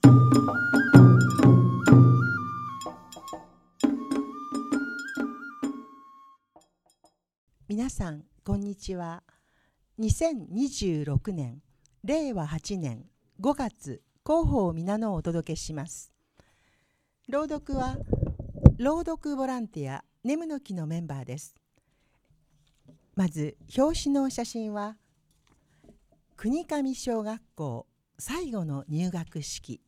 皆さんこんにちは。2026年令和8年5月広報皆のをお届けします。朗読は朗読ボランティアネムの木のメンバーです。まず表紙の写真は国上小学校最後の入学式、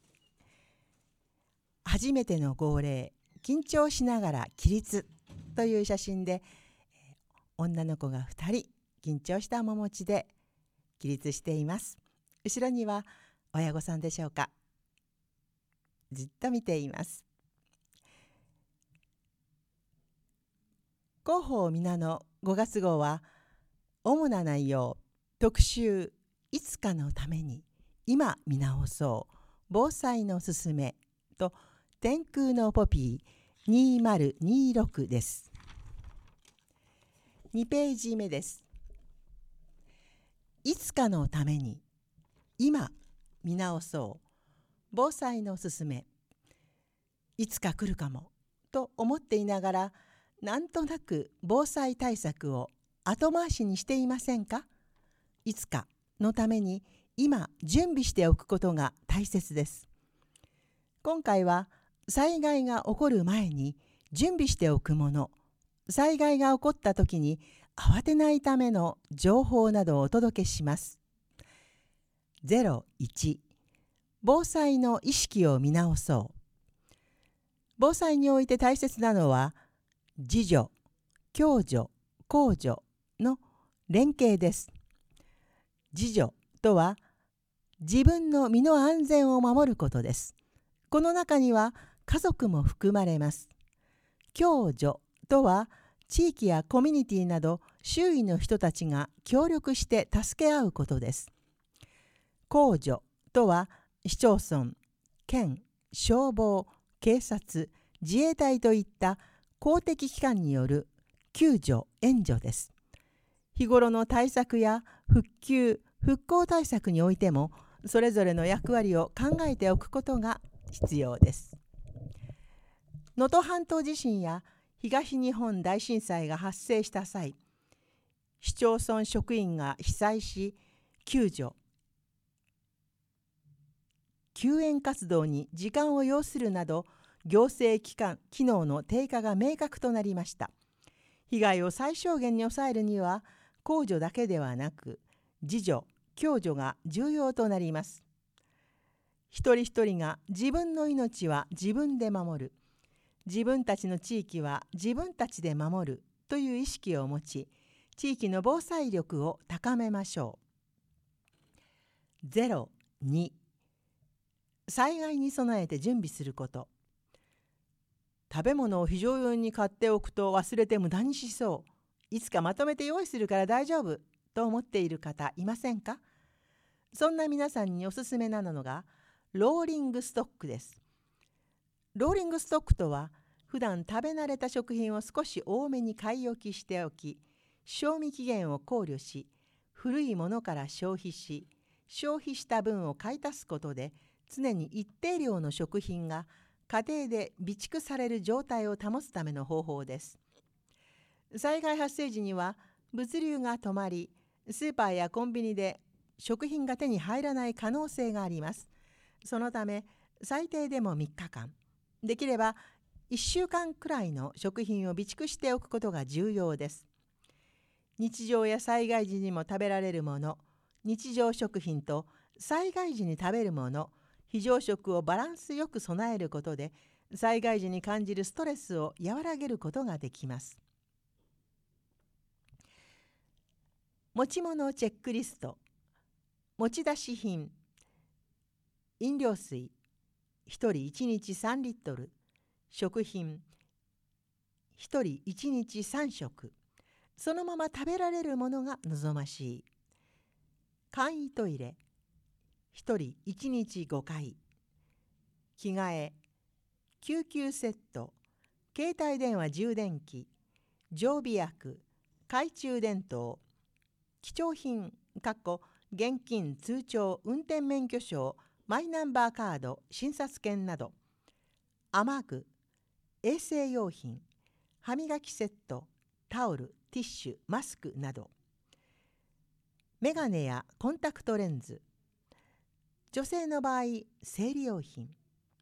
初めての号令、緊張しながら起立という写真で、女の子が2人緊張した面持ちで起立しています。後ろには親御さんでしょうか。じっと見ています。広報皆の5月号は主な内容、特集いつかのために今見直そう防災のすすめと天空のポピー2026です。2ページ目です。いつかのために今見直そう防災のすすめ。いつか来るかもと思っていながら、なんとなく防災対策を後回しにしていませんか？いつかのために今準備しておくことが大切です。今回は災害が起こる前に準備しておくもの、災害が起こった時に慌てないための情報などをお届けします。01、防災の意識を見直そう。防災において大切なのは自助、共助、公助の連携です。自助とは自分の身の安全を守ることです。この中には家族も含まれます。共助とは地域やコミュニティなど周囲の人たちが協力して助け合うことです。公助とは市町村、県、消防、警察、自衛隊といった公的機関による救助・援助です。日頃の対策や復旧・復興対策においてもそれぞれの役割を考えておくことが必要です。能登半島地震や東日本大震災が発生した際、市町村職員が被災し救助・救援活動に時間を要するなど行政機能の低下が明確となりました。被害を最小限に抑えるには公助だけではなく自助・共助が重要となります。一人一人が自分の命は自分で守る、自分たちの地域は自分たちで守るという意識を持ち、地域の防災力を高めましょう。02、災害に備えて準備すること。食べ物を非常用に買っておくと忘れて無駄にしそう。いつかまとめて用意するから大丈夫と思っている方いませんか？そんな皆さんにおすすめなのがローリングストックです。ローリングストックとは、普段食べ慣れた食品を少し多めに買い置きしておき、賞味期限を考慮し、古いものから消費し、消費した分を買い足すことで、常に一定量の食品が家庭で備蓄される状態を保つための方法です。災害発生時には物流が止まり、スーパーやコンビニで食品が手に入らない可能性があります。そのため最低でも3日間、できれば1週間くらいの食品を備蓄しておくことが重要です。日常や災害時にも食べられるもの、日常食品と災害時に食べるもの、非常食をバランスよく備えることで、災害時に感じるストレスを和らげることができます。持ち物チェックリスト。持ち出し品。飲料水1人1日3リットル、食品1人1日3食、そのまま食べられるものが望ましい。簡易トイレ1人1日5回、着替え、救急セット、携帯電話充電器、常備薬、懐中電灯、貴重品現金通帳運転免許証マイナンバーカード、診察券など、雨具、衛生用品、歯磨きセット、タオル、ティッシュ、マスクなど、メガネやコンタクトレンズ、女性の場合、生理用品、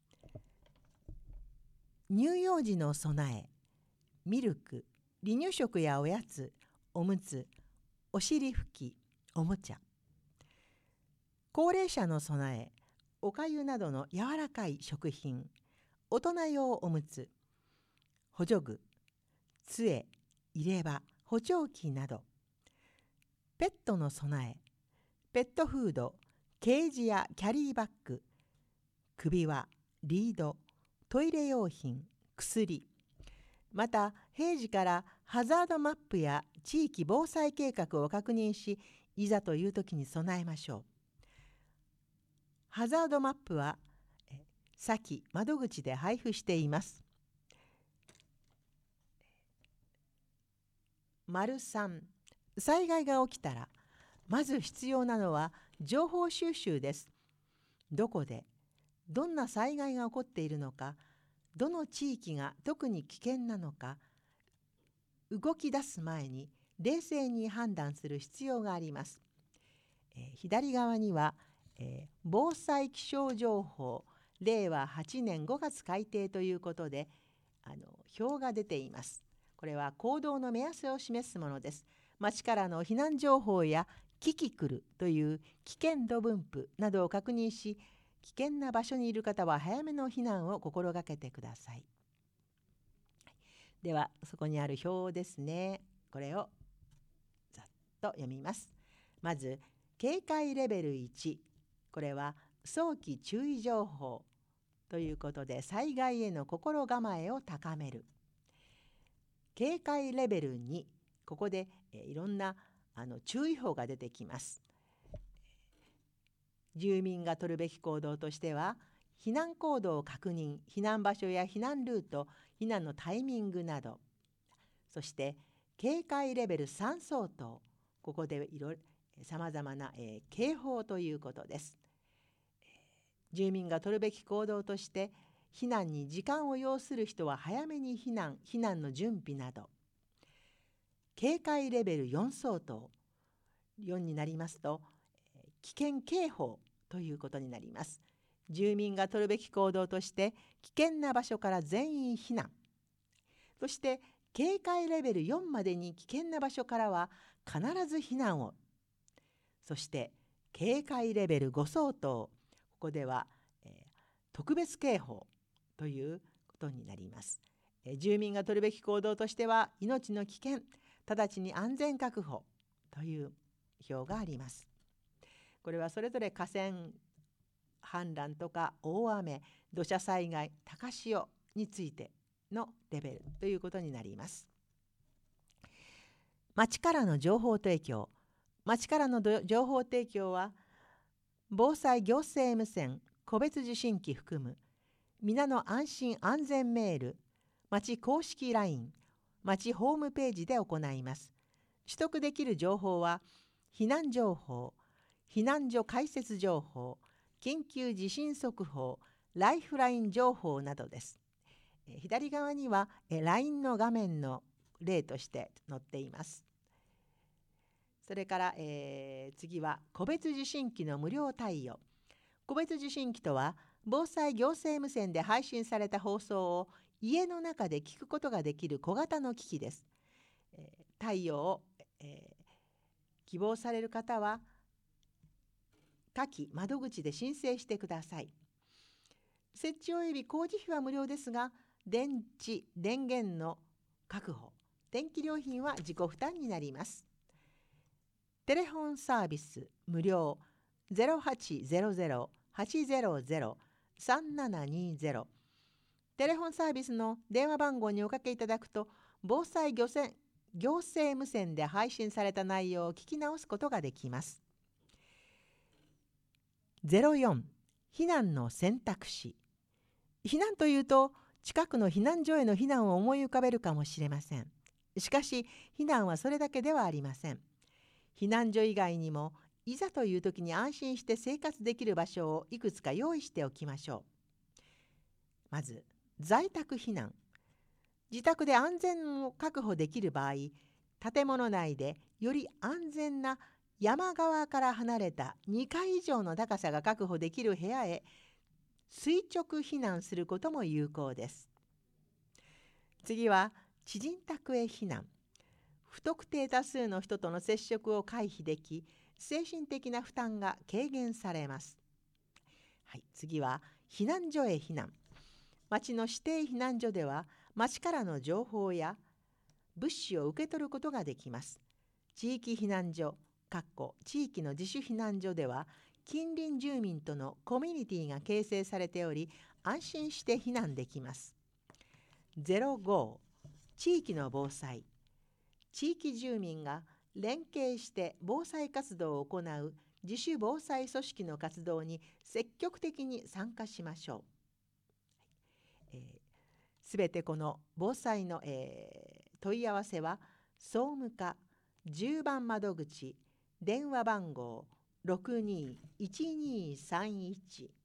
乳幼児の備え、ミルク、離乳食やおやつ、おむつ、お尻拭き、おもちゃ、高齢者の備え、おかゆなどの柔らかい食品、大人用おむつ、補助具、杖、入れ歯、補聴器など、ペットの備え、ペットフード、ケージやキャリーバッグ、首輪、リード、トイレ用品、薬、また平時からハザードマップや地域防災計画を確認し、いざという時に備えましょう。ハザードマップは先窓口で配布しています。3、災害が起きたらまず必要なのは情報収集です。どこでどんな災害が起こっているのか、どの地域が特に危険なのか、動き出す前に冷静に判断する必要があります。左側には、防災気象情報令和8年5月改定ということで表が出ています。これは行動の目安を示すものです。町からの避難情報やキキクルという危険度分布などを確認し、危険な場所にいる方は早めの避難を心がけてください。ではそこにある表ですね。これをざっと読みます。まず警戒レベル1、これは早期注意情報ということで、災害への心構えを高める。警戒レベル2、ここでいろんな注意報が出てきます。住民が取るべき行動としては、避難行動を確認、避難場所や避難ルート、避難のタイミングなど、そして警戒レベル3相当、ここでさまざまな、警報ということです。住民が取るべき行動として、避難に時間を要する人は早めに避難の準備など。警戒レベル4相当、4になりますと、危険警報ということになります。住民が取るべき行動として、危険な場所から全員避難。そして警戒レベル4までに危険な場所からは必ず避難を。そして警戒レベル5相当、ここでは、特別警報ということになります。住民が取るべき行動としては、命の危険、直ちに安全確保という表があります。これはそれぞれ河川氾濫とか大雨、土砂災害、高潮についてのレベルということになります。町からの情報提供。町からの情報提供は、防災行政無線、個別受信機含む皆の安心安全メール、町公式 LINE、町ホームページで行います。取得できる情報は、避難情報、避難所開設情報、緊急地震速報、ライフライン情報などです。左側には LINE の画面の例として載っています。それから、次は個別受信機の無料対応。個別受信機とは、防災行政無線で配信された放送を家の中で聞くことができる小型の機器です。対応を、希望される方は下記窓口で申請してください。設置及び工事費は無料ですが、電池・電源の確保、電気料品は自己負担になります。テレホンサービス無料 0800-800-3720 テレホンサービスの電話番号におかけいただくと、防災行政無線で配信された内容を聞き直すことができます。04、避難の選択肢。避難というと、近くの避難所への避難を思い浮かべるかもしれません。しかし、避難はそれだけではありません。避難所以外にも、 いざという時に安心して生活できる場所をいくつか用意しておきましょう。まず、在宅避難。自宅で安全を確保できる場合、建物内でより安全な山側から離れた2階以上の高さが確保できる部屋へ垂直避難することも有効です。次は知人宅へ避難。不特定多数の人との接触を回避でき、精神的な負担が軽減されます。次は避難所へ避難。町の指定避難所では、町からの情報や物資を受け取ることができます。地域避難所地域の自主避難所では、近隣住民とのコミュニティが形成されており、安心して避難できます。05地域の防災。地域住民が連携して防災活動を行う自主防災組織の活動に積極的に参加しましょう。すべてこの防災の、問い合わせは総務課10番窓口電話番号621231